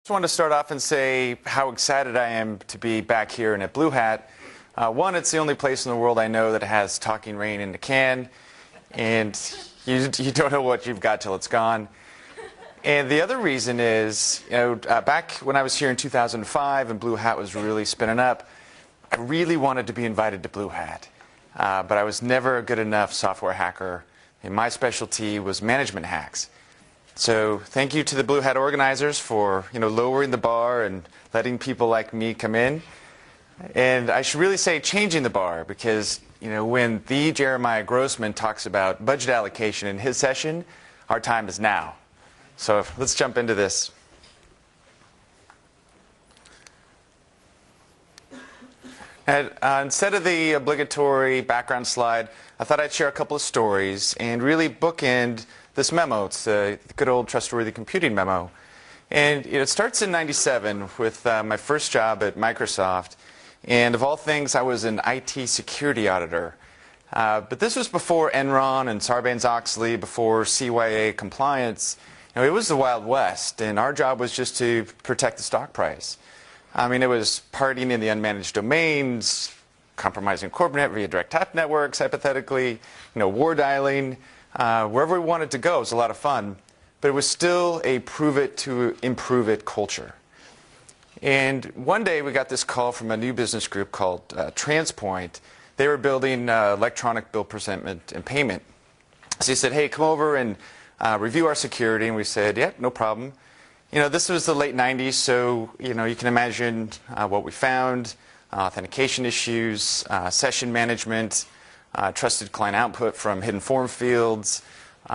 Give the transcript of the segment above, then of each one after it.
Just want to start off and say how excited I am to be back here and at Blue Hat. One, it's the only place in the world I know that has Talking Rain in a can, and you don't know what you've got till it's gone. And the other reason is, back when I was here in 2005 and Blue Hat was really spinning up, I really wanted to be invited to Blue Hat, but I was never a good enough software hacker, and my specialty was management hacks. So thank you to the Blue Hat organizers for lowering the bar and letting people like me come in. And I should really say changing the bar, because when the Jeremiah Grossman talks about budget allocation in his session, our time is now. So let's jump into this. And, instead of the obligatory background slide, I thought I'd share a couple of stories and really bookend this memo. It's the good old Trustworthy Computing memo. And it starts in '97 with my first job at Microsoft. And of all things, I was an IT security auditor. But this was before Enron and Sarbanes-Oxley, before CYA compliance. It was the Wild West, and our job was just to protect the stock price. I mean, it was partying in the unmanaged domains, compromising CorpNet via direct tap networks, hypothetically, war dialing. Wherever we wanted to go, it was a lot of fun. But it was still a prove it to improve it culture. And one day we got this call from a new business group called TransPoint. They were building electronic bill presentment and payment. So he said, hey, come over and review our security. And we said, yep, no problem. This was the late 90s, so you can imagine what we found: authentication issues, session management, trusted client output from hidden form fields,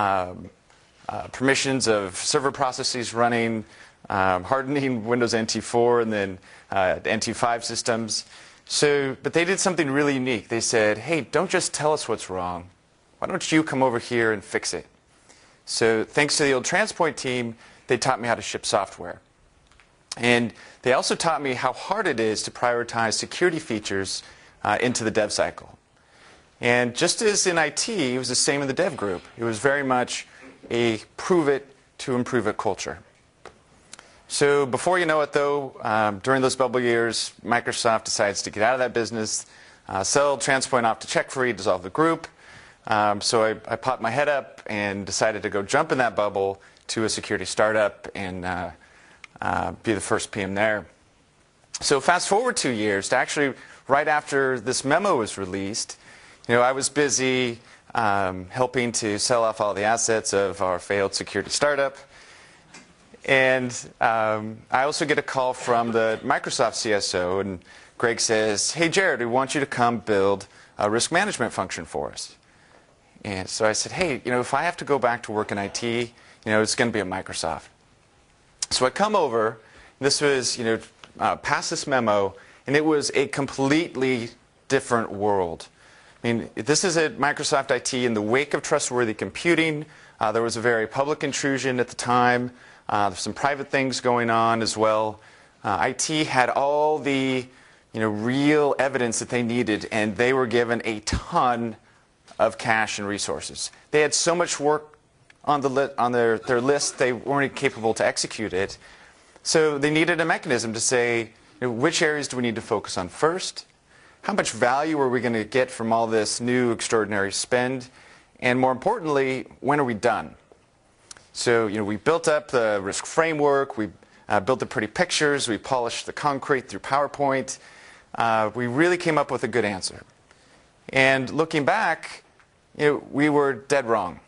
permissions of server processes running, hardening Windows NT4 and then NT5 systems. But they did something really unique. They said, hey, don't just tell us what's wrong. Why don't you come over here and fix it? So thanks to the old TransPoint team, they taught me how to ship software. And they also taught me how hard it is to prioritize security features into the dev cycle. And just as in IT, it was the same in the dev group. It was very much a prove it to improve it culture. So before you know it, though, during those bubble years, Microsoft decides to get out of that business, sell TransPoint off to CheckFree, dissolve the group. So I popped my head up and decided to go jump in that bubble to a security startup and be the first PM there. So fast forward 2 years to actually right after this memo was released. I was busy helping to sell off all the assets of our failed security startup. And I also get a call from the Microsoft CSO, and Greg says, hey, Jared, we want you to come build a risk management function for us. And so I said, hey, if I have to go back to work in IT, it's going to be at Microsoft. So I come over. This was, past this memo, and it was a completely different world. I mean, this is at Microsoft IT in the wake of Trustworthy Computing. There was a very public intrusion at the time. There's some private things going on as well. IT had all the real evidence that they needed, and they were given a ton of cash and resources. They had so much work on their list, they weren't capable to execute it. So they needed a mechanism to say, which areas do we need to focus on first? How much value are we going to get from all this new extraordinary spend? And more importantly, when are we done? So we built up the risk framework, we built the pretty pictures, we polished the concrete through PowerPoint. We really came up with a good answer. And looking back, we were dead wrong.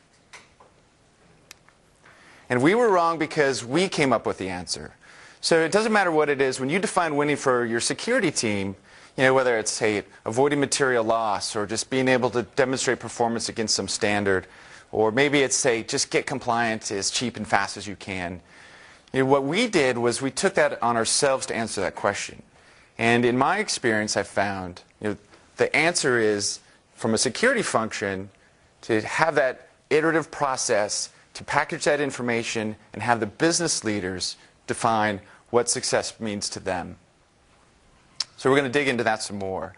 And we were wrong because we came up with the answer. So it doesn't matter what it is. When you define winning for your security team, whether it's, say, avoiding material loss or just being able to demonstrate performance against some standard, or maybe it's, say, just get compliant as cheap and fast as you can. What we did was we took that on ourselves to answer that question. And in my experience, I found the answer is, from a security function, to have that iterative process to package that information and have the business leaders define what success means to them. So we're going to dig into that some more.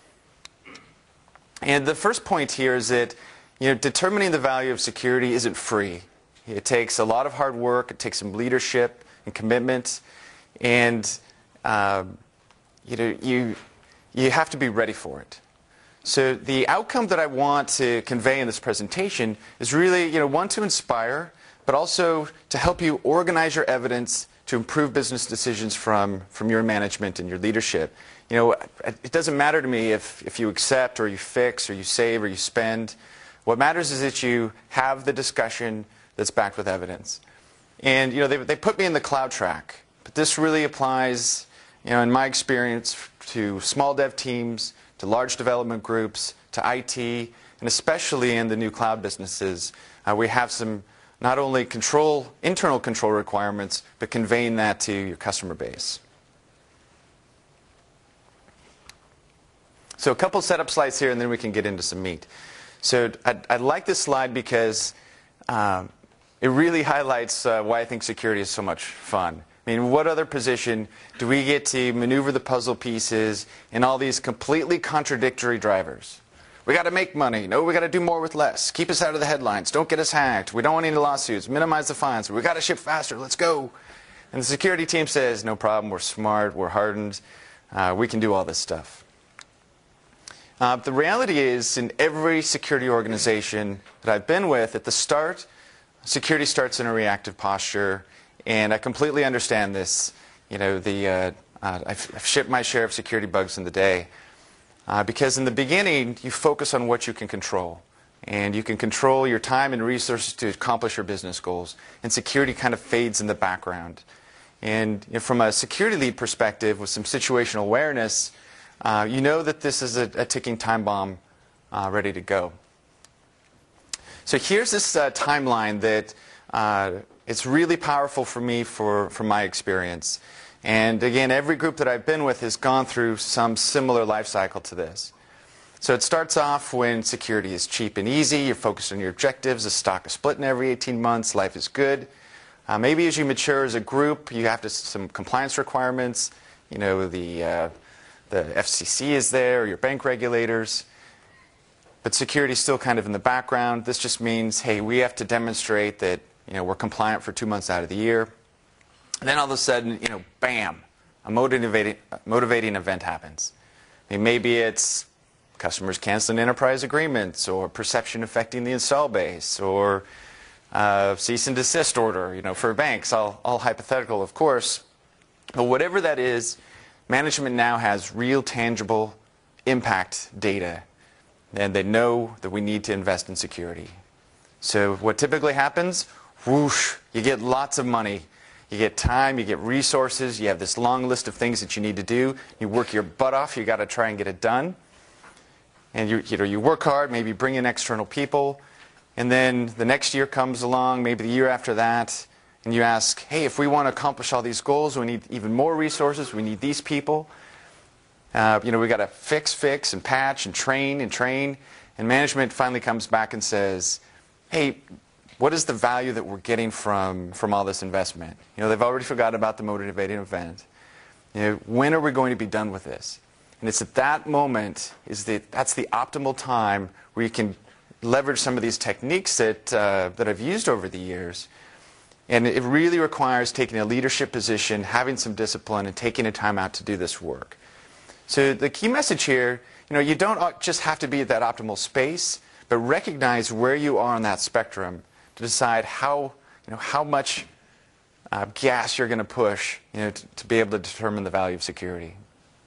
And the first point here is that determining the value of security isn't free. It takes a lot of hard work. It takes some leadership. and commitment, and you have to be ready for it. So the outcome that I want to convey in this presentation is really, one, to inspire, but also to help you organize your evidence to improve business decisions from your management and your leadership. It doesn't matter to me if you accept or you fix or you save or you spend. What matters is that you have the discussion that's backed with evidence. And they put me in the cloud track, but this really applies, in my experience, to small dev teams, to large development groups, to IT, and especially in the new cloud businesses. We have some not only internal control requirements, but conveying that to your customer base. So a couple setup slides here, and then we can get into some meat. So I like this slide because it really highlights why I think security is so much fun. I mean, what other position do we get to maneuver the puzzle pieces in all these completely contradictory drivers? We got to make money. No, we got to do more with less. Keep us out of the headlines. Don't get us hacked. We don't want any lawsuits. Minimize the fines. We got to ship faster. Let's go. And the security team says, no problem. We're smart. We're hardened. We can do all this stuff. The reality is, in every security organization that I've been with, at the start, security starts in a reactive posture. And I completely understand this. I've shipped my share of security bugs in the day. Because in the beginning, you focus on what you can control. And you can control your time and resources to accomplish your business goals. And security kind of fades in the background. And from a security lead perspective, with some situational awareness, you know that this is a ticking time bomb ready to go. So here's this timeline that it's really powerful for me from my experience. And again, every group that I've been with has gone through some similar life cycle to this. So it starts off when security is cheap and easy. You're focused on your objectives. The stock is splitting every 18 months. Life is good. Maybe as you mature as a group, you have some compliance requirements. The FCC is there, or your bank regulators. But security is still kind of in the background. This just means, hey, we have to demonstrate that we're compliant for 2 months out of the year. And then all of a sudden, bam, a motivating event happens. I mean, maybe it's customers canceling enterprise agreements, or perception affecting the install base, or cease and desist order, for banks, all hypothetical, of course. But whatever that is, management now has real, tangible impact data, and they know that we need to invest in security. So what typically happens, whoosh, you get lots of money. You get time, you get resources, you have this long list of things that you need to do. You work your butt off, you got to try and get it done. And you work hard, maybe bring in external people, and then the next year comes along, maybe the year after that, and you ask, hey, if we want to accomplish all these goals, we need even more resources, we need these people. We got to fix, and patch, and train, and management finally comes back and says, hey, what is the value that we're getting from all this investment? They've already forgotten about the motivating event. When are we going to be done with this? And it's at that moment that's the optimal time where you can leverage some of these techniques that I've used over the years. And it really requires taking a leadership position, having some discipline, and taking a time out to do this work. So the key message here, you don't just have to be at that optimal space, but recognize where you are on that spectrum to decide how much gas you're going to push to be able to determine the value of security.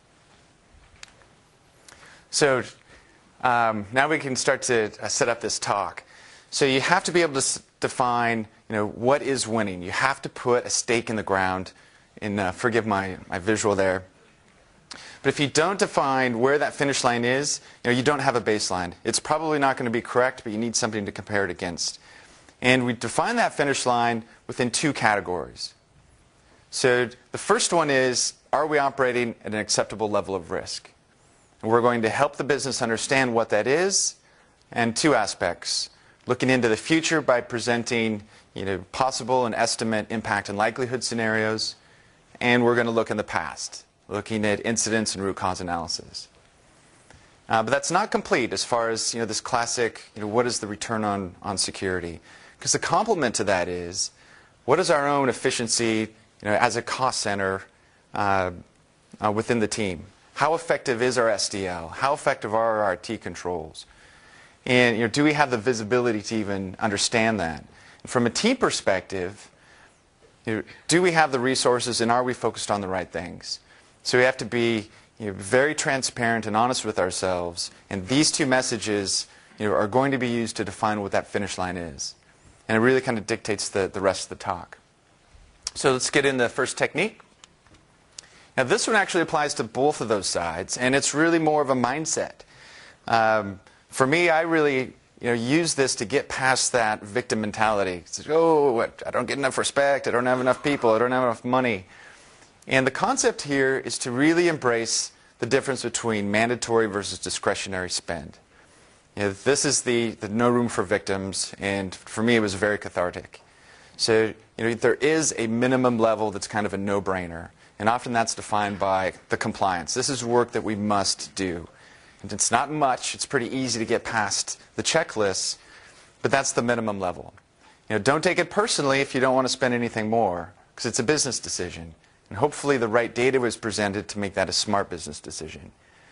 So now we can start to set up this talk. So you have to be able to define what is winning. You have to put a stake in the ground. And forgive my visual there. But if you don't define where that finish line is, you don't have a baseline. It's probably not going to be correct, but you need something to compare it against. And we define that finish line within 2 categories. So the first one is, are we operating at an acceptable level of risk? And we're going to help the business understand what that is, and 2 aspects. Looking into the future by presenting possible and estimate impact and likelihood scenarios, and we're going to look in the past, looking at incidents and root cause analysis. But that's not complete as far as this classic, what is the return on security? Because the complement to that is, what is our own efficiency as a cost center within the team. How effective is our SDL? How effective are our IT controls? And do we have the visibility to even understand that? From a team perspective, do we have the resources and are we focused on the right things? So we have to be very transparent and honest with ourselves. And these two messages are going to be used to define what that finish line is. And it really kind of dictates the rest of the talk. So let's get into the first technique. Now this one actually applies to both of those sides, and it's really more of a mindset. For me, I really use this to get past that victim mentality. It's like, oh, I don't get enough respect, I don't have enough people, I don't have enough money. And the concept here is to really embrace the difference between mandatory versus discretionary spend. This is the no room for victims, and for me it was very cathartic. So there is a minimum level that's kind of a no-brainer, and often that's defined by the compliance. This is work that we must do. And it's not much, it's pretty easy to get past the checklist, but that's the minimum level. Don't take it personally if you don't want to spend anything more, because it's a business decision. And hopefully the right data was presented to make that a smart business decision.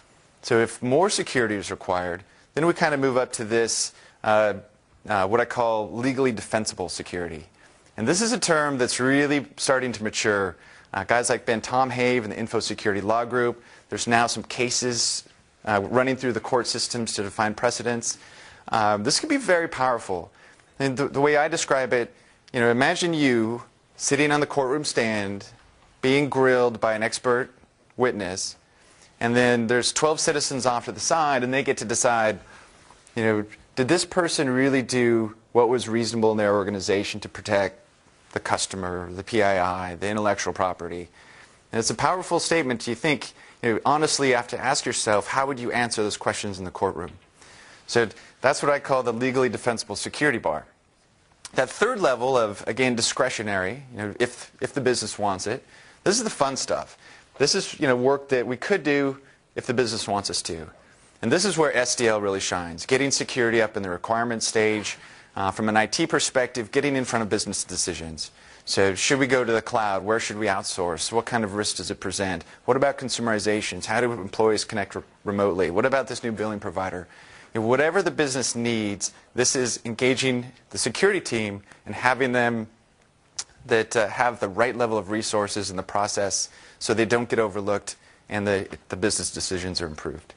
So if more security is required, then we kind of move up to this, what I call legally defensible security. And this is a term that's really starting to mature. Guys like Ben Tomhave and the Info Security Law Group, there's now some cases running through the court systems to define precedents. This can be very powerful. And the way I describe it, imagine you sitting on the courtroom stand, being grilled by an expert witness, and then there's 12 citizens off to the side, and they get to decide, did this person really do what was reasonable in their organization to protect the customer, the PII, the intellectual property? And it's a powerful statement. You think, honestly, you have to ask yourself, how would you answer those questions in the courtroom? So that's what I call the legally defensible security bar. That third level of, again, discretionary, if the business wants it, this is the fun stuff. This is work that we could do if the business wants us to. And this is where SDL really shines, getting security up in the requirement stage. From an IT perspective, getting in front of business decisions. So should we go to the cloud? Where should we outsource? What kind of risk does it present? What about consumerizations? How do employees connect remotely? What about this new billing provider? Whatever the business needs, this is engaging the security team and having them that have the right level of resources in the process so they don't get overlooked and the business decisions are improved.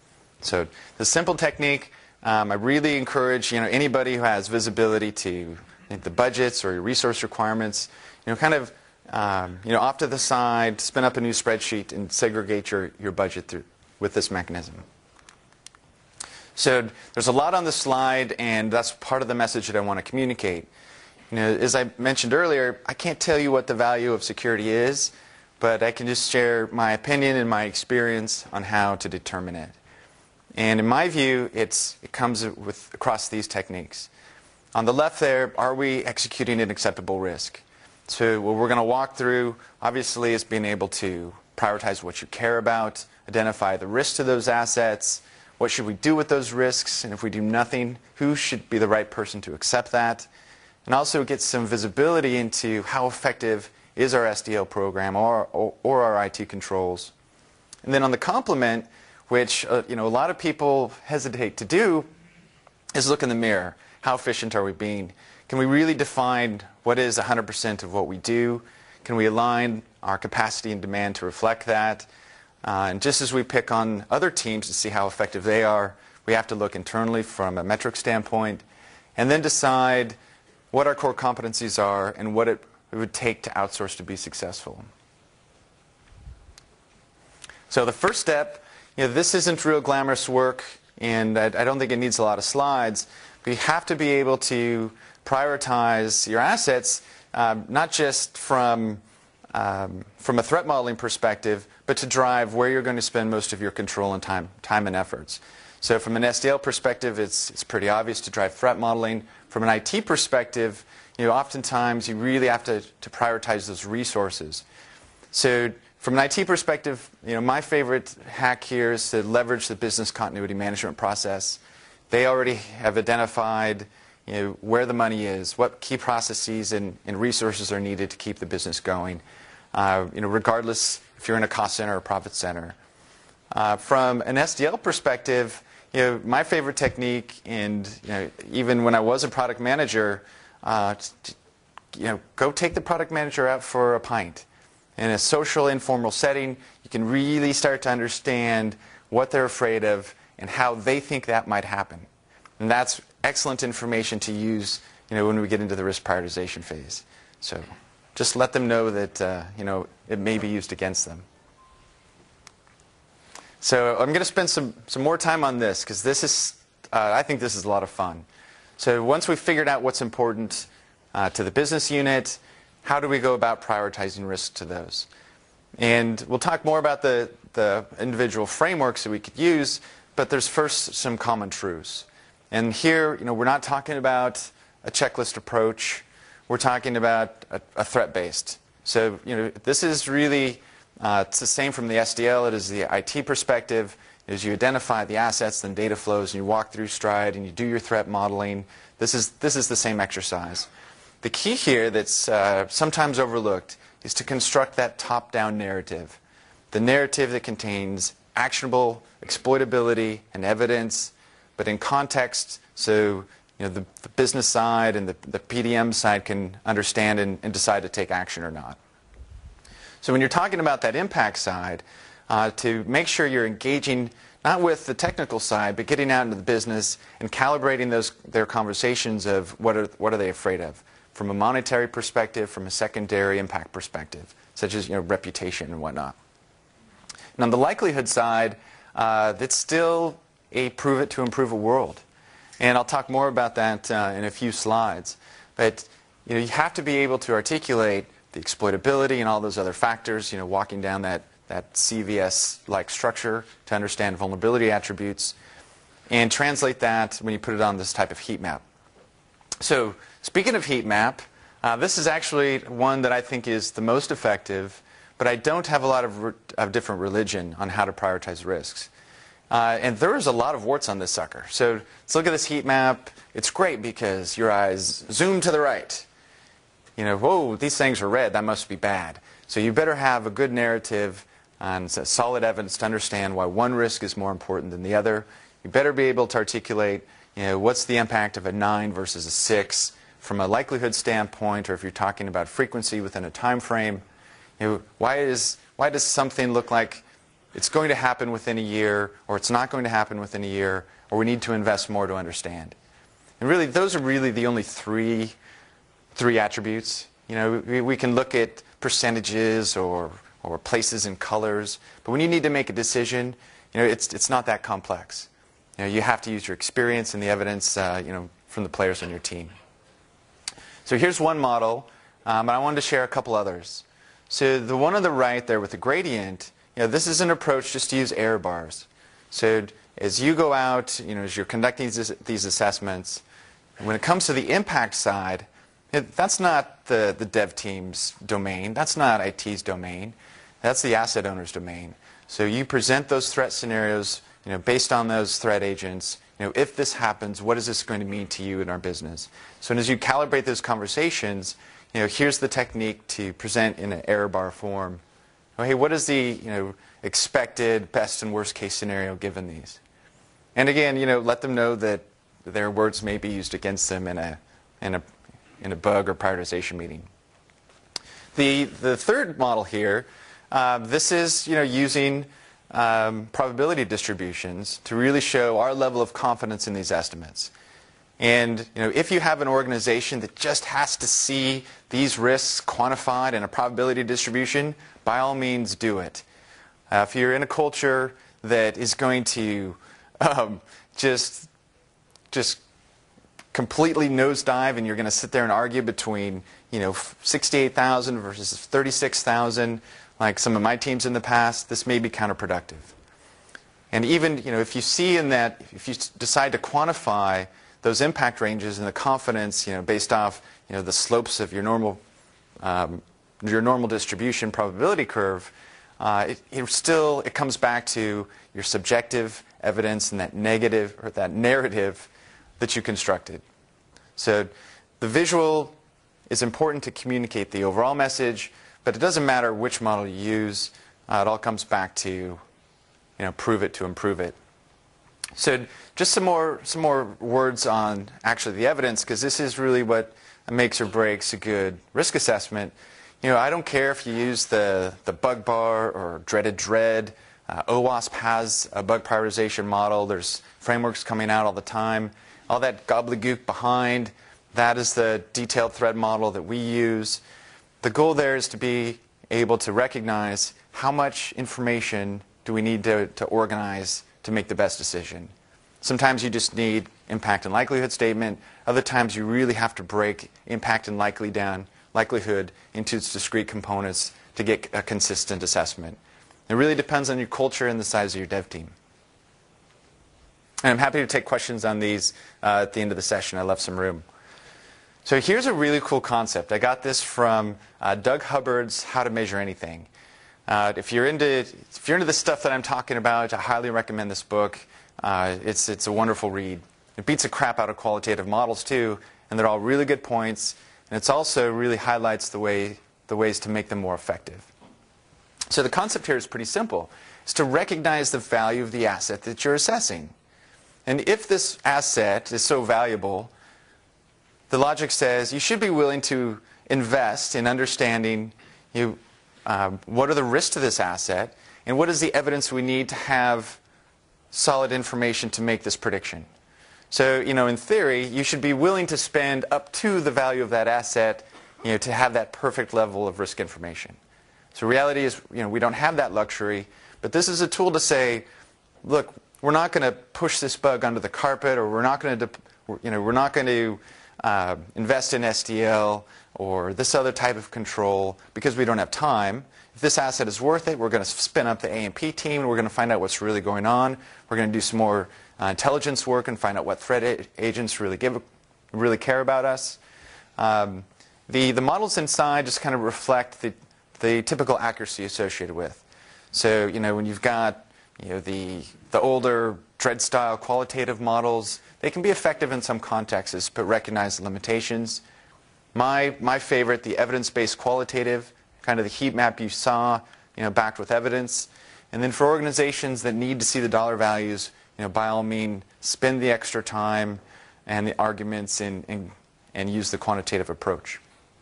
So the simple technique, I really encourage anybody who has visibility to the budgets or your resource requirements, kind of off to the side, spin up a new spreadsheet and segregate your budget with this mechanism. So there's a lot on this slide, and that's part of the message that I want to communicate. As I mentioned earlier, I can't tell you what the value of security is, but I can just share my opinion and my experience on how to determine it. And in my view, it comes across these techniques. On the left there, are we executing an acceptable risk? So what we're going to walk through, obviously, is being able to prioritize what you care about, identify the risks to those assets, what should we do with those risks, and if we do nothing, who should be the right person to accept that, and also get some visibility into how effective is our SDL program or our IT controls. And then on the complement, which a lot of people hesitate to do, is look in the mirror. How efficient are we being? Can we really define what is 100% of what we do? Can we align our capacity and demand to reflect that? And just as we pick on other teams to see how effective they are, we have to look internally from a metric standpoint and then decide what our core competencies are and what it would take to outsource to be successful. So the first step, this isn't real glamorous work, and I don't think it needs a lot of slides. But you have to be able to prioritize your assets, not just from a threat modeling perspective, but to drive where you're going to spend most of your control and time and efforts. So from an SDL perspective, it's pretty obvious to drive threat modeling. From an IT perspective, oftentimes you really have to prioritize those resources. So from an IT perspective, my favorite hack here is to leverage the business continuity management process. They already have identified where the money is, what key processes and resources are needed to keep the business going. regardless if you're in a cost center or profit center. From an SDL perspective, my favorite technique, and even when I was a product manager, go take the product manager out for a pint. In a social, informal setting, you can really start to understand what they're afraid of and how they think that might happen. And that's excellent information to use when we get into the risk prioritization phase. So just let them know that it may be used against them. So I'm going to spend some more time on this because I think this is a lot of fun. So once we've figured out what's important to the business unit, how do we go about prioritizing risk to those? And we'll talk more about the individual frameworks that we could use, but there's first some common truths. And here, we're not talking about a checklist approach. We're talking about a threat-based. So, this is really, it's the same from the SDL. It is the IT perspective. As you identify the assets and data flows, and you walk through STRIDE, and you do your threat modeling. This is the same exercise. The key here that's sometimes overlooked is to construct that top-down narrative. The narrative that contains actionable exploitability and evidence, but in context, so the business side and the PDM side can understand and decide to take action or not. So when you're talking about that impact side, to make sure you're engaging not with the technical side, but getting out into the business and calibrating their conversations of what are they afraid of, from a monetary perspective, from a secondary impact perspective, such as reputation and whatnot. And on the likelihood side, it's still a prove it to improve a world. And I'll talk more about that in a few slides. But you have to be able to articulate the exploitability and all those other factors, walking down that CVS-like structure to understand vulnerability attributes, and translate that when you put it on this type of heat map. So speaking of heat map, this is actually one that I think is the most effective, but I don't have a lot of different religion on how to prioritize risks. And there is a lot of warts on this sucker. So let's look at this heat map. It's great because your eyes zoom to the right. Whoa, these things are red. That must be bad. So you better have a good narrative and solid evidence to understand why one risk is more important than the other. You better be able to articulate, what's the impact of a 9 versus a 6 from a likelihood standpoint, or if you're talking about frequency within a time frame. Why does something look like it's going to happen within a year, or it's not going to happen within a year, or we need to invest more to understand? And really, those are really the only three attributes. We can look at percentages or places and colors, but when you need to make a decision, it's not that complex. You have to use your experience and the evidence, from the players on your team. So here's one model, but I wanted to share a couple others. So the one on the right there with the gradient, this is an approach just to use error bars. So as you go out, as you're conducting these assessments, when it comes to the impact side, that's not the dev team's domain. That's not IT's domain. That's the asset owner's domain. So you present those threat scenarios, based on those threat agents. If this happens, what is this going to mean to you in our business? So as you calibrate those conversations, here's the technique to present in an error bar form. Hey, what is the expected best and worst case scenario given these? And again, let them know that their words may be used against them in a bug or prioritization meeting. The third model here, this is using probability distributions to really show our level of confidence in these estimates. And if you have an organization that just has to see these risks quantified in a probability distribution, by all means do it. If you're in a culture that is going to just completely nosedive, and you're going to sit there and argue between 68,000 versus 36,000, like some of my teams in the past, this may be counterproductive. And even if you see in that, if you decide to quantify those impact ranges and the confidence, based off the slopes of your normal distribution probability curve, it comes back to your subjective evidence and that negative or that narrative that you constructed. So the visual is important to communicate the overall message, But it doesn't matter which model you use. It all comes back to, prove it to improve it. So just some more words on actually the evidence, because this is really what makes or breaks a good risk assessment. I don't care if you use the BugBar or Dreaded Dread. OWASP has a bug prioritization model. There's frameworks coming out all the time. All that gobbledygook behind, that is the detailed threat model that we use. The goal there is to be able to recognize how much information do we need to organize to make the best decision. Sometimes you just need impact and likelihood statement. Other times you really have to break impact and likelihood into its discrete components to get a consistent assessment. It really depends on your culture and the size of your dev team. And I'm happy to take questions on these at the end of the session. I left some room. So here's a really cool concept. I got this from Doug Hubbard's How to Measure Anything. If you're into the stuff that I'm talking about, I highly recommend this book. It's a wonderful read. It beats the crap out of qualitative models too, and they're all really good points. And it also really highlights the ways to make them more effective. So the concept here is pretty simple. It's to recognize the value of the asset that you're assessing. And if this asset is so valuable, the logic says you should be willing to invest in understanding what are the risks to this asset, and what is the evidence we need to have solid information to make this prediction. So, in theory, you should be willing to spend up to the value of that asset, to have that perfect level of risk information. So reality is, we don't have that luxury, but this is a tool to say, look, we're not going to push this bug under the carpet, or we're not going to invest in SDL or this other type of control because we don't have time. If this asset is worth it, we're going to spin up the A&P team, and we're going to find out what's really going on. We're going to do some more intelligence work and find out what threat agents really care about us. The models inside just kind of reflect the typical accuracy associated with. So, when you've got the older Dread-style qualitative models, they can be effective in some contexts, but recognize the limitations. My favorite, the evidence-based qualitative, kind of the heat map you saw, backed with evidence. And then for organizations that need to see the dollar values, by all means, spend the extra time and the arguments and use the quantitative approach.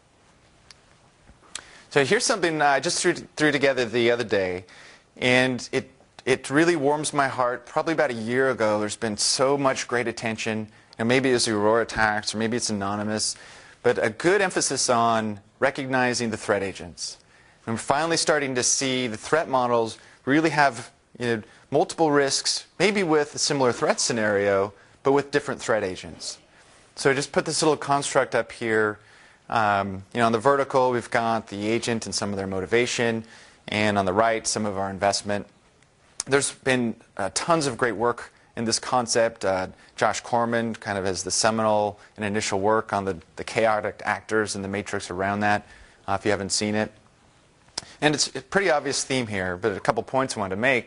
So here's something I just threw together the other day, and it really warms my heart. Probably about a year ago, there's been so much great attention. Maybe it's the Aurora attacks, or maybe it's anonymous, but a good emphasis on recognizing the threat agents. And we're finally starting to see the threat models really have multiple risks, maybe with a similar threat scenario, but with different threat agents. So I just put this little construct up here. On the vertical, we've got the agent and some of their motivation, and on the right, some of our investment. There's been tons of great work in this concept. Josh Corman kind of has the seminal and initial work on the chaotic actors and the matrix around that, if you haven't seen it. And it's a pretty obvious theme here, but a couple points I wanted to make.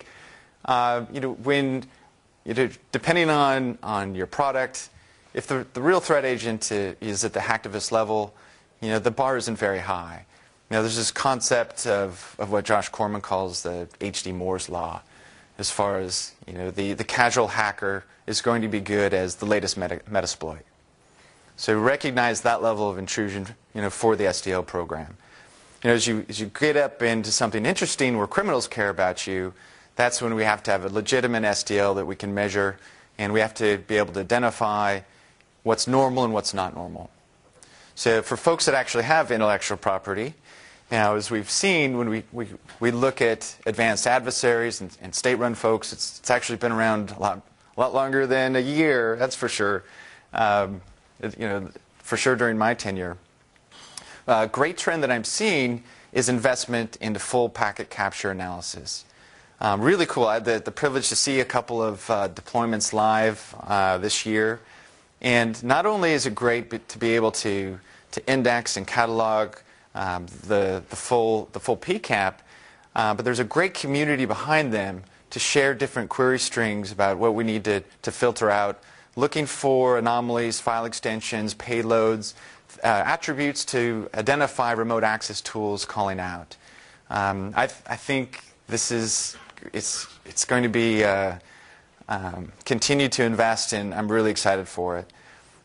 Depending on your product, if the real threat agent is at the hacktivist level, the bar isn't very high. There's this concept of what Josh Corman calls the H.D. Moore's law, as far as the casual hacker is going to be good as the latest Metasploit. So recognize that level of intrusion, for the SDL program. As you get up into something interesting where criminals care about you, that's when we have to have a legitimate SDL that we can measure, and we have to be able to identify what's normal and what's not normal. So for folks that actually have intellectual property, as we've seen when we look at advanced adversaries and state-run folks, it's actually been around a lot longer than a year, that's for sure. For sure during my tenure. A great trend that I'm seeing is investment into full packet capture analysis. Really cool. I had the privilege to see a couple of deployments live this year. And not only is it great to be able to index and catalog the full PCAP, but there's a great community behind them to share different query strings about what we need to filter out, looking for anomalies, file extensions, payloads, attributes to identify remote access tools calling out. I think this is it's going to be continue to invest in. I'm really excited for it.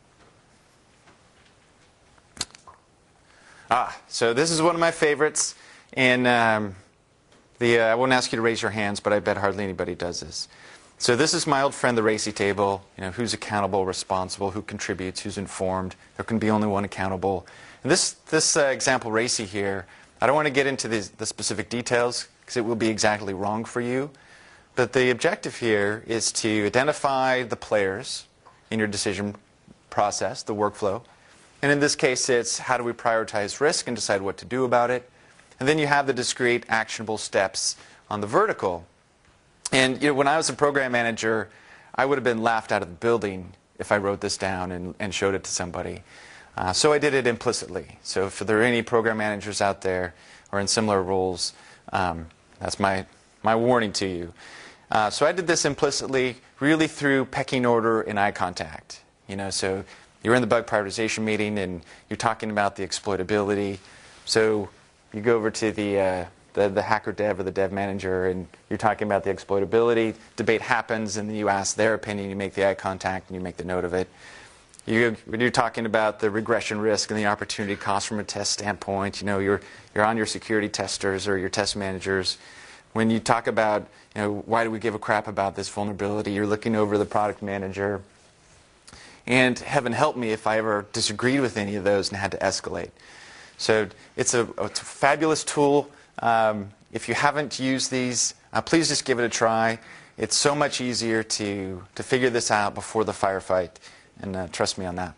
So this is one of my favorites, and I won't ask you to raise your hands, but I bet hardly anybody does this. So this is my old friend, the RACI table. Who's accountable, responsible, who contributes, who's informed. There can be only one accountable. And this example RACI here, I don't want to get into the specific details because it will be exactly wrong for you. But the objective here is to identify the players in your decision process, the workflow. And in this case, it's how do we prioritize risk and decide what to do about it. And then you have the discrete actionable steps on the vertical. And when I was a program manager, I would have been laughed out of the building if I wrote this down and showed it to somebody. So I did it implicitly. So if there are any program managers out there or in similar roles, that's my warning to you. So I did this implicitly, really through pecking order and eye contact. So you're in the bug prioritization meeting and you're talking about the exploitability. So you go over to the hacker dev or the dev manager and you're talking about the exploitability. Debate happens and then you ask their opinion, you make the eye contact and you make the note of it. When you're talking about the regression risk and the opportunity cost from a test standpoint, you're on your security testers or your test managers. When you talk about, why do we give a crap about this vulnerability, you're looking over the product manager. And heaven help me if I ever disagreed with any of those and had to escalate. So it's a fabulous tool. If you haven't used these, please just give it a try. It's so much easier to figure this out before the firefight, and trust me on that.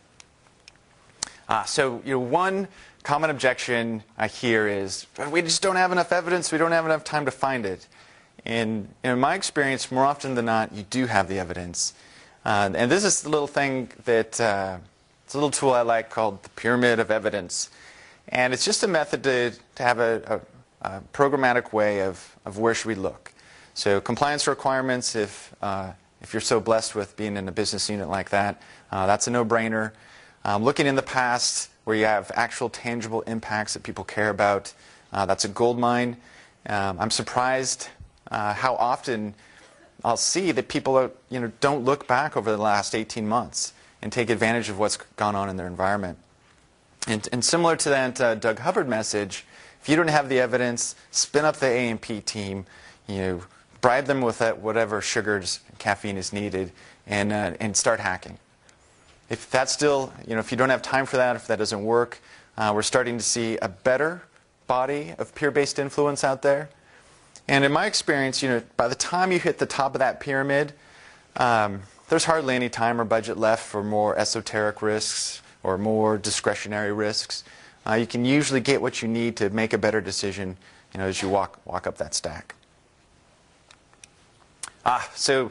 So one common objection I hear is, we just don't have enough evidence, we don't have enough time to find it. And in my experience, more often than not, you do have the evidence. And this is the little thing that, it's a little tool I like called the pyramid of evidence. And it's just a method to have a programmatic way of where should we look. So compliance requirements, if you're so blessed with being in a business unit like that, that's a no-brainer. Looking in the past where you have actual tangible impacts that people care about, that's a gold mine. I'm surprised how often I'll see that people don't look back over the last 18 months and take advantage of what's gone on in their environment. And similar to that Doug Hubbard message, if you don't have the evidence, spin up the A&P team, bribe them with whatever sugars, caffeine is needed, and start hacking. If that's still, if you don't have time for that, if that doesn't work, we're starting to see a better body of peer-based influence out there. And in my experience, by the time you hit the top of that pyramid, there's hardly any time or budget left for more esoteric risks or more discretionary risks. You can usually get what you need to make a better decision, as you walk up that stack. So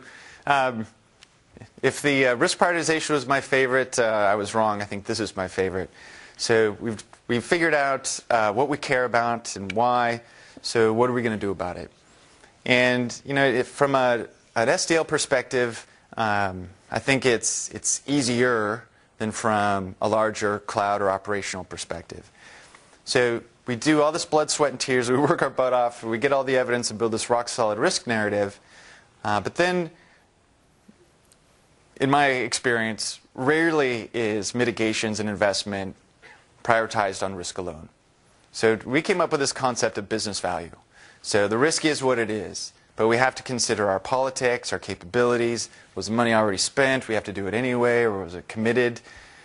if the risk prioritization was my favorite, I was wrong. I think this is my favorite. So we've figured out what we care about and why. So what are we going to do about it? And from an SDL perspective, I think it's easier than from a larger cloud or operational perspective. So we do all this blood, sweat, and tears. We work our butt off. We get all the evidence and build this rock-solid risk narrative. But then, in my experience, rarely is mitigations and investment prioritized on risk alone. So we came up with this concept of business value. So the risk is what it is, but we have to consider our politics, our capabilities. Was the money already spent? We have to do it anyway, or was it committed?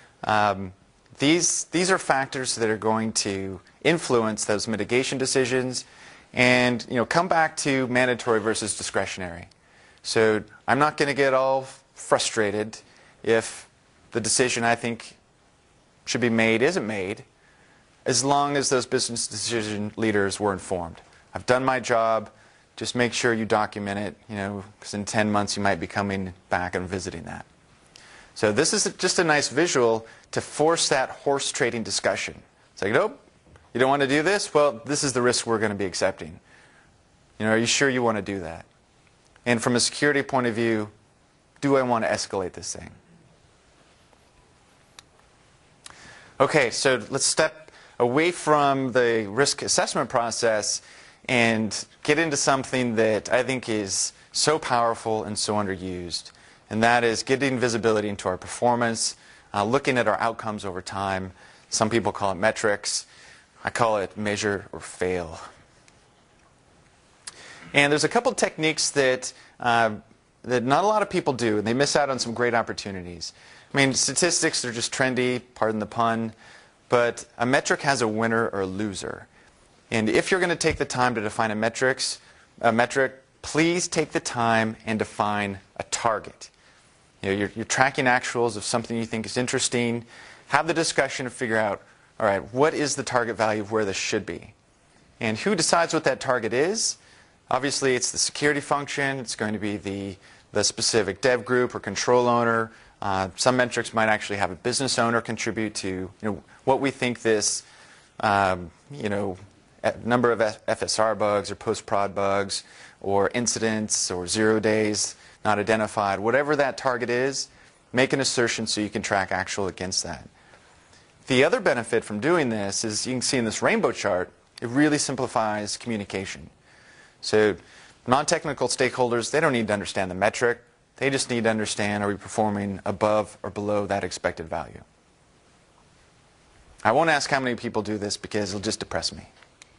These are factors that are going to influence those mitigation decisions, and come back to mandatory versus discretionary. So I'm not going to get all frustrated if the decision I think should be made isn't made, as long as those business decision leaders were informed. I've done my job. Just make sure you document it, because in 10 months you might be coming back and visiting that. So this is just a nice visual to force that horse trading discussion. It's like, nope, you don't want to do this? Well, this is the risk we're going to be accepting. Are you sure you want to do that? And from a security point of view, do I want to escalate this thing? Okay, so let's step away from the risk assessment process and get into something that I think is so powerful and so underused, and that is getting visibility into our performance, looking at our outcomes over time. Some people call it metrics. I call it measure or fail. And there's a couple techniques that not a lot of people do, and they miss out on some great opportunities. I mean, statistics are just trendy, pardon the pun, but a metric has a winner or a loser. And if you're going to take the time to define a metric, please take the time and define a target. You know, you're tracking actuals of something you think is interesting. Have the discussion to figure out, all right, what is the target value of where this should be? And who decides what that target is? Obviously, it's the security function. It's going to be the specific dev group or control owner. Some metrics might actually have a business owner contribute to what we think this number of FSR bugs or post-prod bugs or incidents or 0 days not identified. Whatever that target is, make an assertion so you can track actual against that. The other benefit from doing this is you can see in this rainbow chart, it really simplifies communication. So non-technical stakeholders, they don't need to understand the metric. They just need to understand, are we performing above or below that expected value? I won't ask how many people do this because it'll just depress me.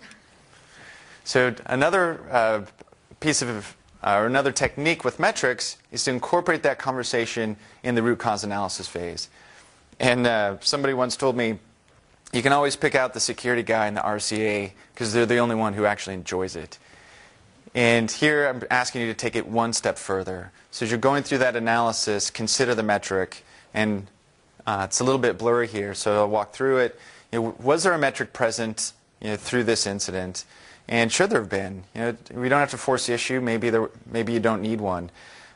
So another another technique with metrics is to incorporate that conversation in the root cause analysis phase. And somebody once told me, you can always pick out the security guy in the RCA because they're the only one who actually enjoys it. And here I'm asking you to take it one step further. So as you're going through that analysis, consider the metric. And it's a little bit blurry here, so I'll walk through it. Was there a metric present through this incident? And should there have been? We don't have to force the issue. Maybe you don't need one.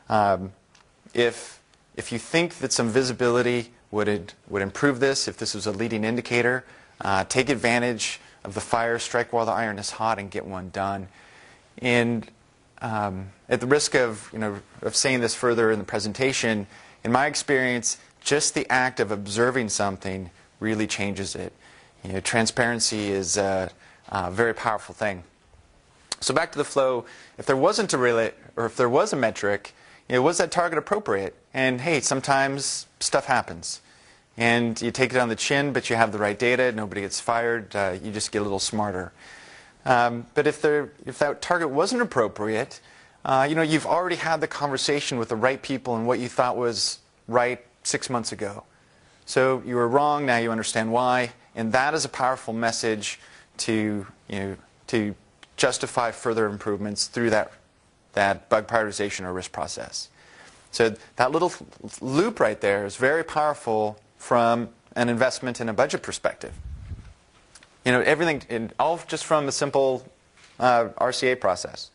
If you think that some visibility would improve this, if this was a leading indicator, take advantage of the fire, strike while the iron is hot, and get one done. And at the risk of saying this further in the presentation, in my experience, just the act of observing something really changes it. Transparency is a very powerful thing. So back to the flow. If there wasn't if there was a metric, was that target appropriate? And hey, sometimes stuff happens, and you take it on the chin, but you have the right data. Nobody gets fired. You just get a little smarter. But if that target wasn't appropriate, you've already had the conversation with the right people and what you thought was right 6 months ago. So you were wrong. Now you understand why, and that is a powerful message to justify further improvements through that bug prioritization or risk process. So that little loop right there is very powerful from an investment and a budget perspective. Everything, all just from a simple RCA process.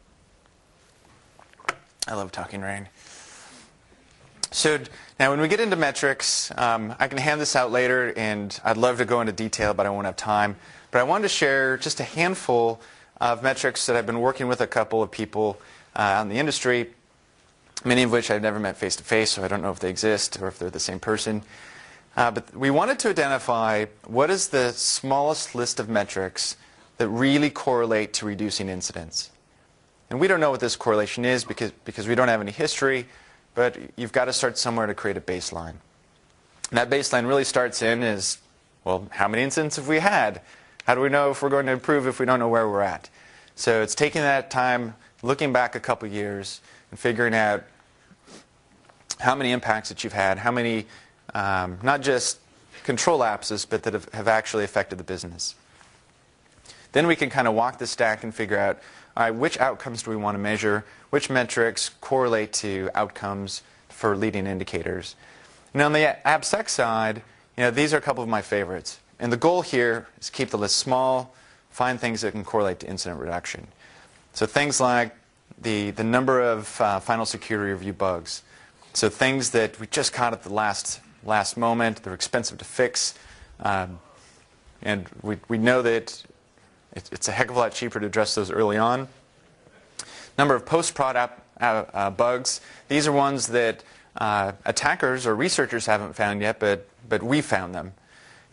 I love talking rain. So now when we get into metrics, I can hand this out later, and I'd love to go into detail, but I won't have time. But I wanted to share just a handful of metrics that I've been working with a couple of people out in the industry, many of which I've never met face-to-face, so I don't know if they exist or if they're the same person. But we wanted to identify what is the smallest list of metrics that really correlate to reducing incidents. And we don't know what this correlation is because we don't have any history, but you've got to start somewhere to create a baseline. And that baseline really starts in is, well, how many incidents have we had? How do we know if we're going to improve if we don't know where we're at? So it's taking that time, looking back a couple years, and figuring out how many impacts that you've had, how many not just control lapses, but that have actually affected the business. Then we can kind of walk the stack and figure out, all right, which outcomes do we want to measure? Which metrics correlate to outcomes for leading indicators? And on the AppSec side, these are a couple of my favorites. And the goal here is to keep the list small, find things that can correlate to incident reduction. So things like the number of final security review bugs. So things that we just caught at the last moment, they're expensive to fix, and we know that it's a heck of a lot cheaper to address those early on. Number of post-prod bugs. These are ones that attackers or researchers haven't found yet, but we found them.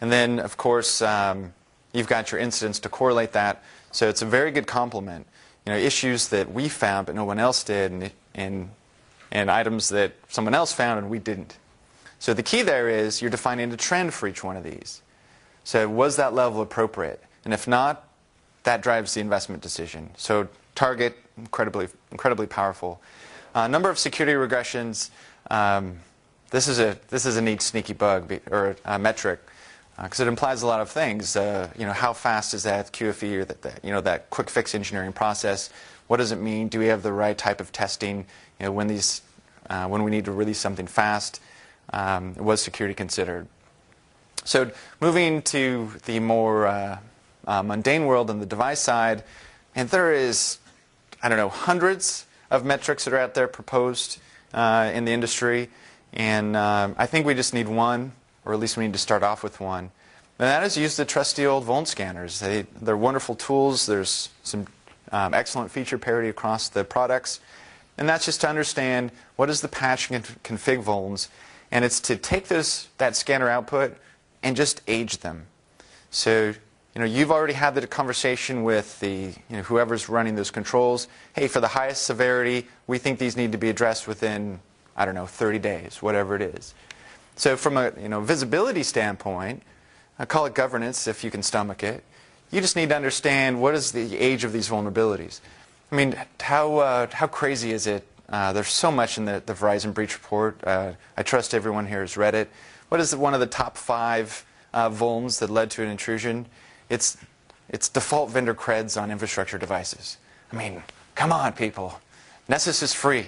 And then, of course, you've got your incidents to correlate that. So it's a very good complement. Issues that we found but no one else did, and items that someone else found and we didn't. So the key there is you're defining a trend for each one of these. So was that level appropriate? And if not, that drives the investment decision. So target, incredibly powerful. Number of security regressions. This is a neat, sneaky bug or a metric because it implies a lot of things. How fast is that QFE or that quick fix engineering process? What does it mean? Do we have the right type of testing? When we need to release something fast, was security considered? So moving to the more mundane world on the device side, and there is, hundreds of metrics that are out there proposed in the industry, and I think we just need one, or at least we need to start off with one. And that is use the trusty old Vuln scanners. They're wonderful tools. There's some excellent feature parity across the products, and that's just to understand what is the patch and config vulns, and it's to take that scanner output and just age them. So you've already had the conversation with whoever's running those controls. Hey, for the highest severity, we think these need to be addressed within 30 days, whatever it is. So from a visibility standpoint, I call it governance if you can stomach it. You just need to understand what is the age of these vulnerabilities. I mean, how crazy is it? There's so much in the Verizon breach report. I trust everyone here has read it. What is one of the top 5 vulns that led to an intrusion? It's default vendor creds on infrastructure devices. I mean, come on, people. Nessus is free.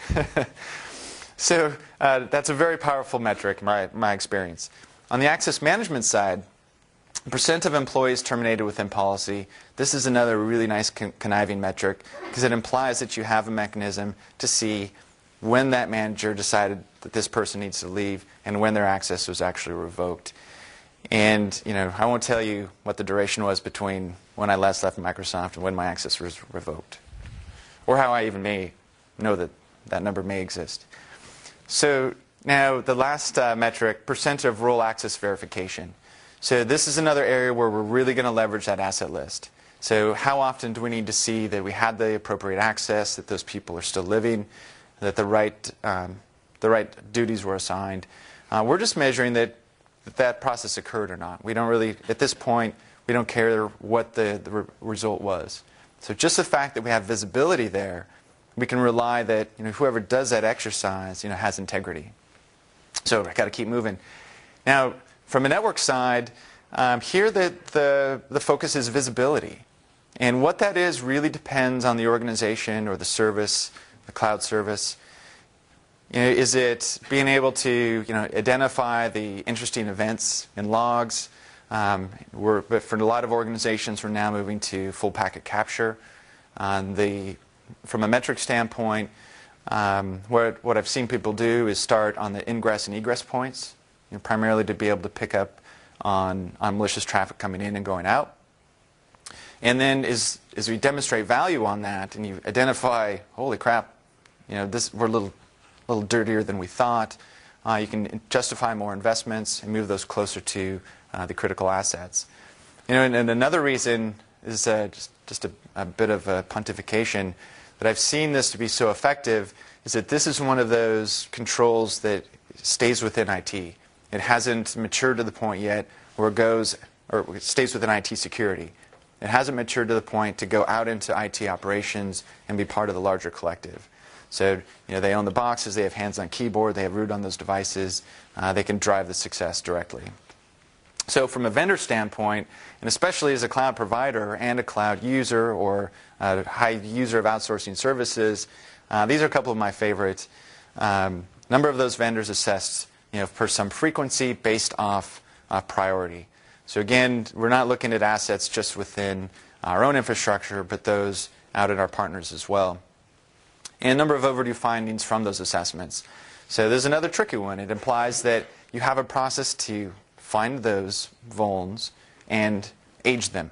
So that's a very powerful metric in my experience. On the access management side, percent of employees terminated within policy. This is another really nice conniving metric because it implies that you have a mechanism to see when that manager decided that this person needs to leave and when their access was actually revoked. And I won't tell you what the duration was between when I last left Microsoft and when my access was revoked, or how I even may know that that number may exist. So now the last metric, percent of role access verification. So this is another area where we're really going to leverage that asset list. So how often do we need to see that we had the appropriate access, that those people are still living, that the right duties were assigned? We're just measuring that process occurred or not. We don't really, at this point, we don't care what the result was. So just the fact that we have visibility there, we can rely that whoever does that exercise has integrity. So I got to keep moving. Now, from a network side, here the focus is visibility. And what that is really depends on the organization or the service, the cloud service. Is it being able to identify the interesting events in logs? But for a lot of organizations, we're now moving to full packet capture. From a metric standpoint, what I've seen people do is start on the ingress and egress points, primarily to be able to pick up on malicious traffic coming in and going out. And then as we demonstrate value on that, and you identify, holy crap, we're a little dirtier than we thought, you can justify more investments and move those closer to the critical assets. And another reason is just a bit of a pontification that I've seen this to be so effective is that this is one of those controls that stays within IT. It hasn't matured to the point yet where it goes, or it stays within IT security. It hasn't matured to the point to go out into IT operations and be part of the larger collective. So they own the boxes, they have hands on keyboard, they have root on those devices, they can drive the success directly. So from a vendor standpoint, and especially as a cloud provider and a cloud user or a high user of outsourcing services, these are a couple of my favorites. Number of those vendors assessed for some frequency based off priority. So again, we're not looking at assets just within our own infrastructure, but those out at our partners as well. And a number of overdue findings from those assessments. So there's another tricky one. It implies that you have a process to find those vulns and age them.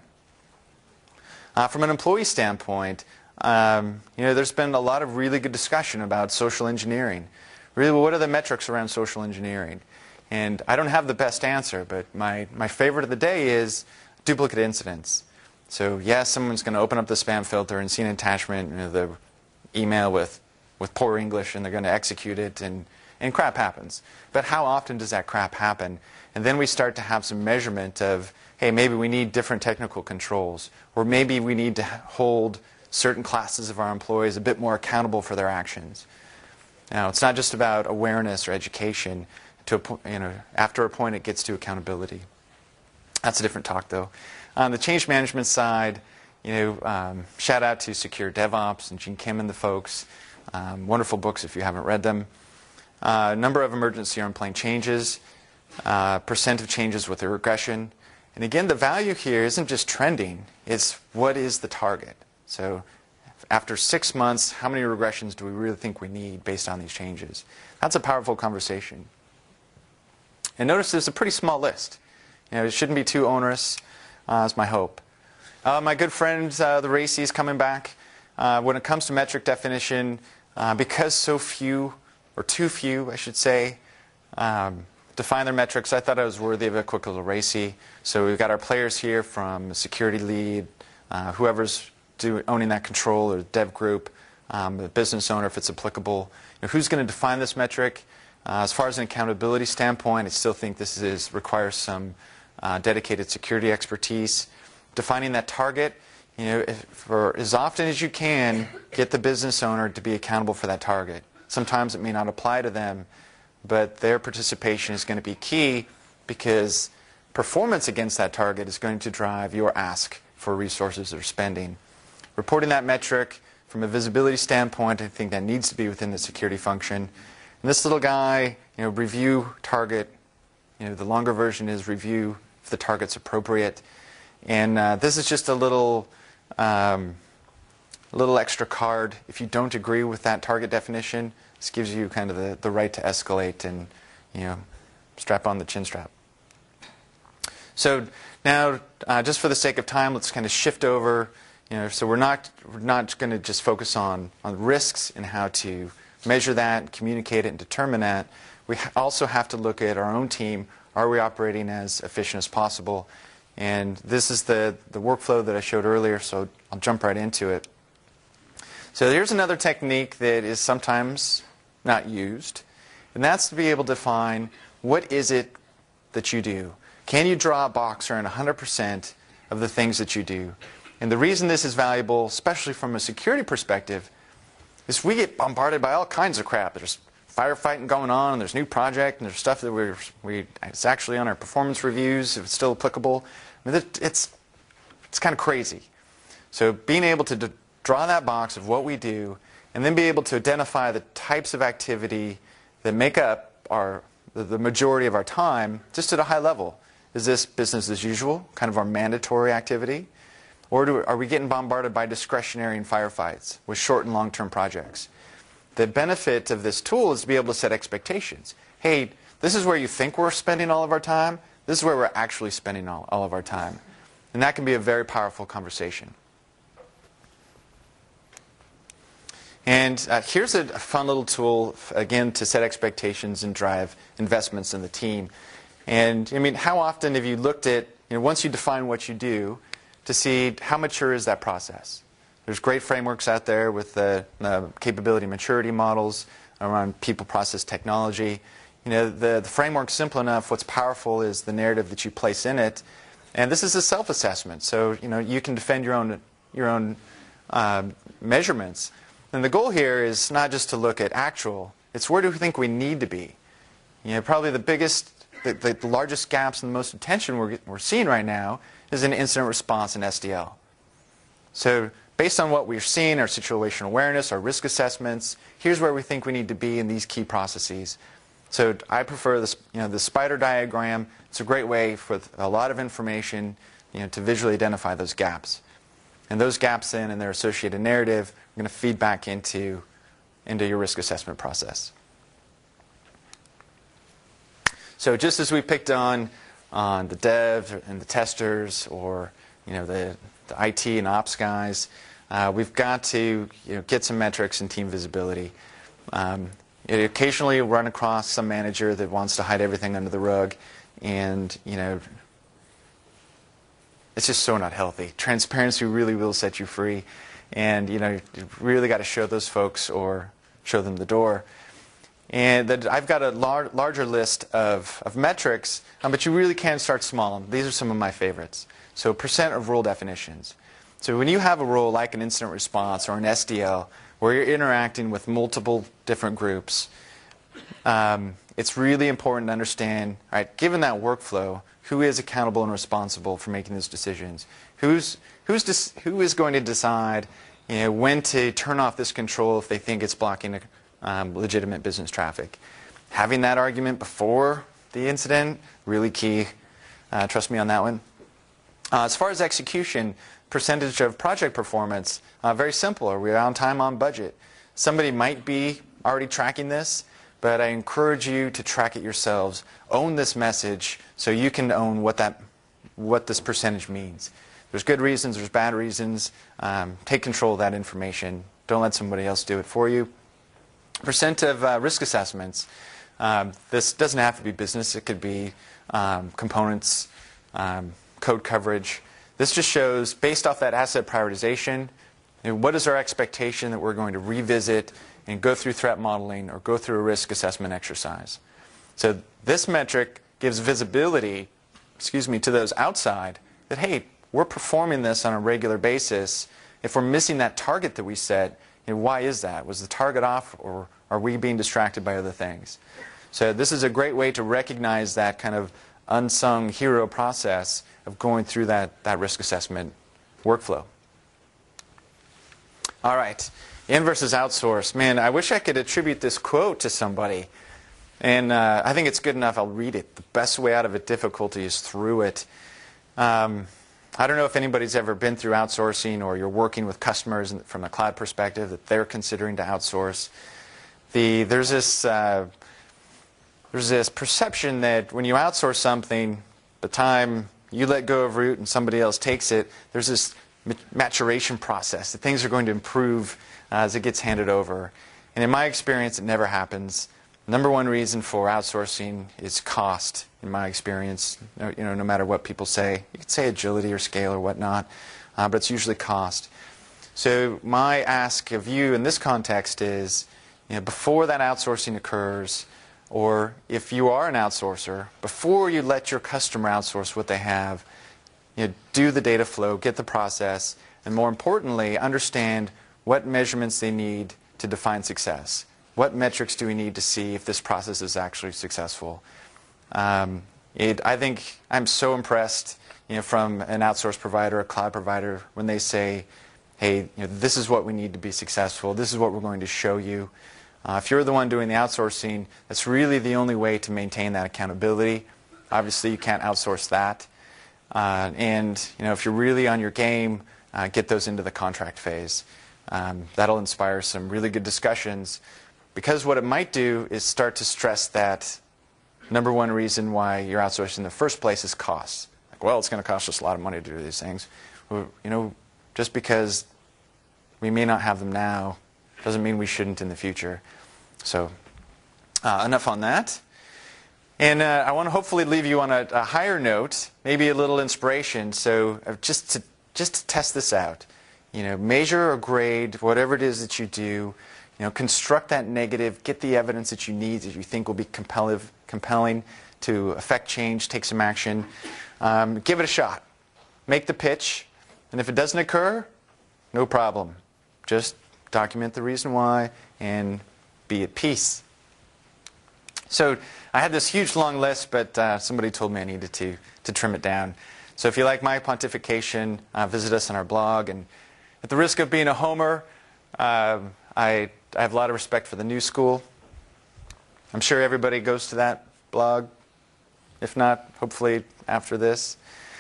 From an employee standpoint, there's been a lot of really good discussion about social engineering. Really, what are the metrics around social engineering? And I don't have the best answer, but my favorite of the day is duplicate incidents. So yes, someone's going to open up the spam filter and see an attachment, the email with poor English, and they're going to execute it, and crap happens. But how often does that crap happen? And then we start to have some measurement of, hey, maybe we need different technical controls, or maybe we need to hold certain classes of our employees a bit more accountable for their actions. Now, it's not just about awareness or education. After a point, it gets to accountability. That's a different talk, though. On the change management side, shout out to Secure DevOps and Gene Kim and the folks. Wonderful books if you haven't read them. Number of emergency or unplanned changes, percent of changes with a regression. And again, the value here isn't just trending, it's what is the target. So after 6 months, how many regressions do we really think we need based on these changes? That's a powerful conversation. And notice there's a pretty small list. It shouldn't be too onerous, is my hope. My good friend, the RACI, is coming back. When it comes to metric definition, because so few, or too few, I should say, define their metrics, I thought I was worthy of a quick little RACI. So we've got our players here from security lead, whoever's owning that control, or the dev group, the business owner if it's applicable. Who's going to define this metric? As far as an accountability standpoint, I still think this requires some dedicated security expertise. Defining that target, for as often as you can, get the business owner to be accountable for that target. Sometimes it may not apply to them, but their participation is going to be key, because performance against that target is going to drive your ask for resources or spending. Reporting that metric from a visibility standpoint, I think that needs to be within the security function. And this little guy, review target, the longer version is review if the target's appropriate. And this is just a little extra card. If you don't agree with that target definition, this gives you kind of the right to escalate and, strap on the chin strap. So now, just for the sake of time, let's kind of shift over. So we're not going to just focus on risks and how to measure that, communicate it, and determine that. We also have to look at our own team. Are we operating as efficient as possible? And this is the workflow that I showed earlier, so I'll jump right into it. So here's another technique that is sometimes not used, and that's to be able to define what is it that you do. Can you draw a box around 100% of the things that you do? And the reason this is valuable, especially from a security perspective, is we get bombarded by all kinds of crap. There's firefighting going on, and there's new project, and there's stuff that it's actually on our performance reviews, if it's still applicable. I mean, it's kind of crazy. So being able to draw that box of what we do, and then be able to identify the types of activity that make up the majority of our time, just at a high level. Is this business as usual, kind of our mandatory activity? Or are we getting bombarded by discretionary and firefights with short and long-term projects? The benefit of this tool is to be able to set expectations. Hey, this is where you think we're spending all of our time. This is where we're actually spending all of our time. And that can be a very powerful conversation. And here's a fun little tool, again, to set expectations and drive investments in the team. And, I mean, how often have you looked at, once you define what you do, to see how mature is that process? There's great frameworks out there with the capability maturity models around people, process, technology. The framework's simple enough. What's powerful is the narrative that you place in it. And this is a self-assessment, so you can defend your own measurements. And the goal here is not just to look at actual. It's where do we think we need to be? Probably the largest gaps and the most attention we're seeing right now is in incident response and SDL. So based on what we're seeing, our situational awareness, our risk assessments, here's where we think we need to be in these key processes. So I prefer the spider diagram. It's a great way for a lot of information to visually identify those gaps. And those gaps and their associated narrative are going to feed back into your risk assessment process. So just as we picked on the dev and the testers, or the IT and ops guys, we've got to get some metrics and team visibility. You occasionally run across some manager that wants to hide everything under the rug, and it's just so not healthy. Transparency really will set you free, and you really got to show those folks or show them the door. And I've got a larger list of metrics, but you really can start small. These are some of my favorites. So percent of role definitions. So when you have a role like an incident response or an SDL, where you're interacting with multiple different groups, it's really important to understand, all right, given that workflow, who is accountable and responsible for making those decisions? Who is going to decide when to turn off this control if they think it's blocking legitimate business traffic? Having that argument before the incident, really key. Trust me on that one. As far as execution, percentage of project performance, very simple. Are we on time, on budget? Somebody might be already tracking this, but I encourage you to track it yourselves. Own this message so you can own what this percentage means. There's good reasons, there's bad reasons. Take control of that information. Don't let somebody else do it for you. Percent of risk assessments. This doesn't have to be business. It could be components, code coverage. This just shows, based off that asset prioritization, what is our expectation that we're going to revisit and go through threat modeling or go through a risk assessment exercise. So this metric gives visibility, to those outside that, hey, we're performing this on a regular basis. If we're missing that target that we set, why is that? Was the target off, or are we being distracted by other things? So this is a great way to recognize that kind of unsung hero process of going through that risk assessment workflow. All right, in versus outsource. Man, I wish I could attribute this quote to somebody. And I think it's good enough. I'll read it. The best way out of a difficulty is through it. I don't know if anybody's ever been through outsourcing, or you're working with customers from a cloud perspective that they're considering to outsource. There's this perception that when you outsource something, the time you let go of root and somebody else takes it, there's this maturation process that things are going to improve as it gets handed over. And in my experience, it never happens. Number one reason for outsourcing is cost, in my experience. No matter what people say. You could say agility or scale or whatnot, but it's usually cost. So my ask of you in this context is, before that outsourcing occurs, or if you are an outsourcer, before you let your customer outsource what they have, do the data flow, get the process, and more importantly, understand what measurements they need to define success. What metrics do we need to see if this process is actually successful? I think I'm so impressed from an outsource provider, a cloud provider, when they say, hey, this is what we need to be successful. This is what we're going to show you. If you're the one doing the outsourcing, that's really the only way to maintain that accountability. Obviously, you can't outsource that. And if you're really on your game, get those into the contract phase. That'll inspire some really good discussions, because what it might do is start to stress that number one reason why you're outsourcing in the first place is cost. Like, well, it's going to cost us a lot of money to do these things. Well, just because we may not have them now doesn't mean we shouldn't in the future. So enough on that. And I want to hopefully leave you on a higher note, maybe a little inspiration. So just to test this out, measure or grade whatever it is that you do. Construct that negative, get the evidence that you need, that you think will be compelling to affect change, take some action. Give it a shot. Make the pitch. And if it doesn't occur, no problem. Just document the reason why and be at peace. So I had this huge long list, but somebody told me I needed to trim it down. So if you like my pontification, visit us on our blog. And at the risk of being a homer, I have a lot of respect for the New School. I'm sure everybody goes to that blog. If not, hopefully after this.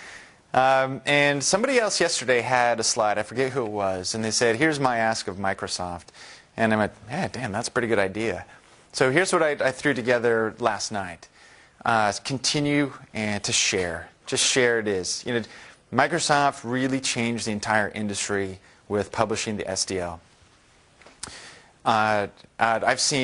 And somebody else yesterday had a slide. I forget who it was. And they said, here's my ask of Microsoft. And I went, yeah, damn, that's a pretty good idea. So here's what I threw together last night. Continue and to share. Just share it is. Microsoft really changed the entire industry with publishing the SDL. I've seen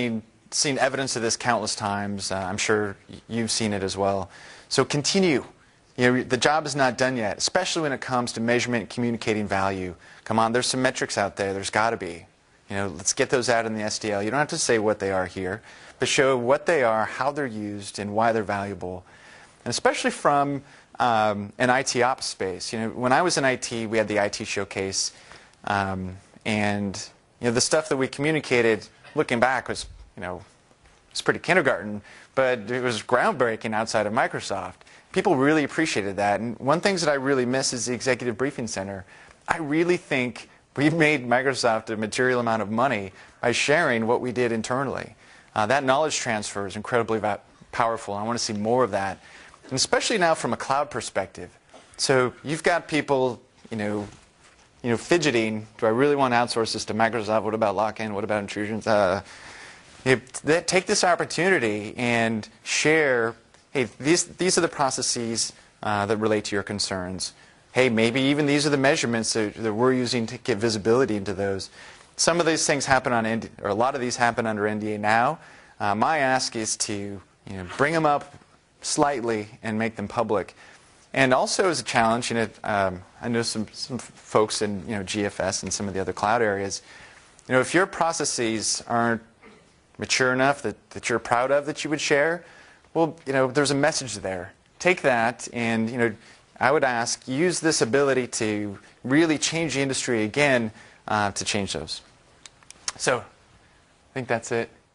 seen evidence of this countless times. I'm sure you've seen it as well. So continue. The job is not done yet, especially when it comes to measurement and communicating value. Come on, there's some metrics out there. There's got to be. Let's get those out in the SDL. You don't have to say what they are here, but show what they are, how they're used, and why they're valuable. And especially from an IT ops space. When I was in IT, we had the IT showcase, and the stuff that we communicated, looking back, was it's pretty kindergarten, but it was groundbreaking outside of Microsoft. People really appreciated that. And one thing that I really miss is the Executive Briefing Center. I really think we've made Microsoft a material amount of money by sharing what we did internally. That knowledge transfer is incredibly powerful. I want to see more of that, and especially now from a cloud perspective. So you've got people, fidgeting. Do I really want to outsource this to Microsoft? What about lock-in? What about intrusions? Take this opportunity and share. Hey, these are the processes that relate to your concerns. Hey, maybe even these are the measurements that we're using to get visibility into those. Some of these things happen on or a lot of these happen under NDA now. My ask is to bring them up slightly and make them public. And also as a challenge, I know some folks in GFS and some of the other cloud areas. If your processes aren't mature enough that you're proud of that you would share, well, there's a message there. Take that and I would ask, use this ability to really change the industry again to change those. So I think that's it.